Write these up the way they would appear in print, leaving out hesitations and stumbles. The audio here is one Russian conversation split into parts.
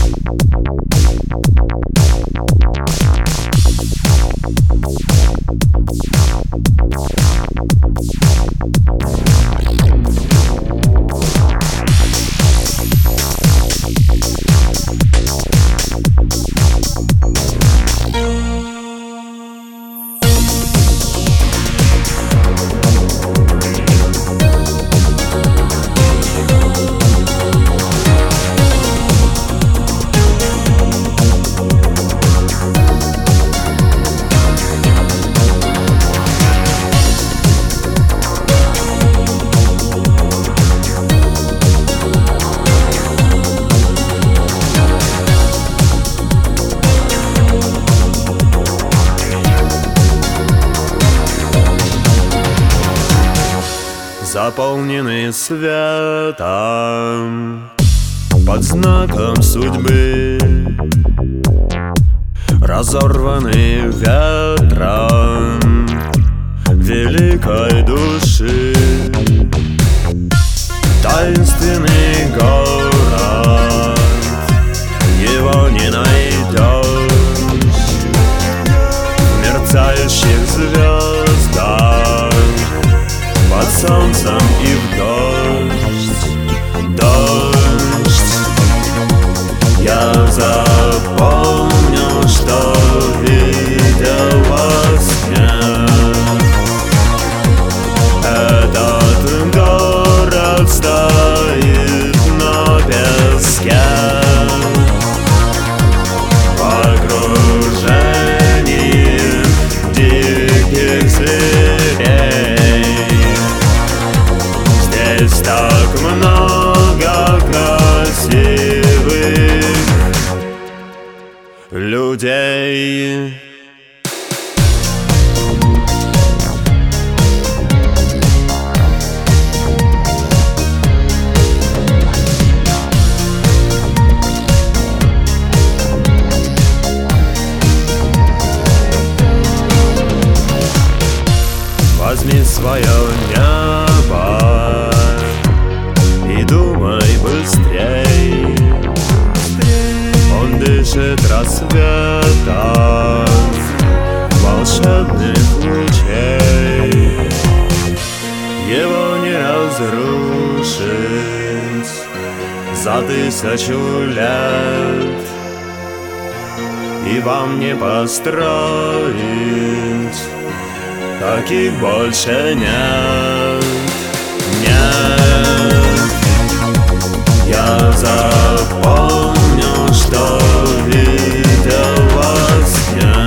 Заполнены светом под знаком судьбы, разорваны ветром великой души. Таинственный город, его не найдешь в мерцающих звездах, под солнцем и в дождь. Я запомню, что видел во сне. Этот город стоит на песке в окружении диких зверей. Здесь так много красивых людей. Возьми свое небо и думай быстрей. Он дышит рассветом волшебных лучей. Его не разрушить за 1000 лет, и вам не построить таких больше нет. Нет, я запомню, что видел во сне.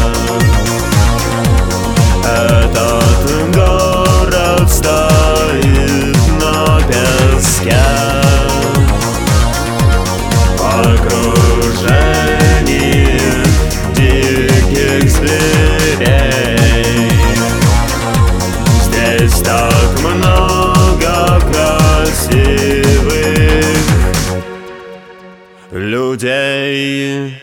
Этот город стоит на песке в окружении диких зверей. Здесь так много красивых людей.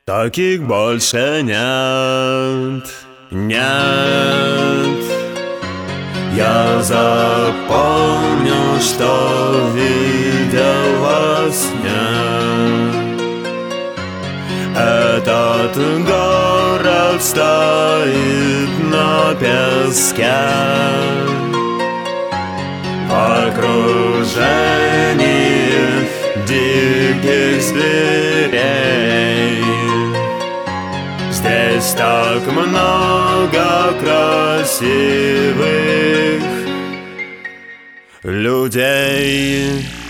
таких больше нет, нет. Я запомню, что видел во сне. Этот город стоит на песке в окружении диких зверей. Здесь так много красивых людей.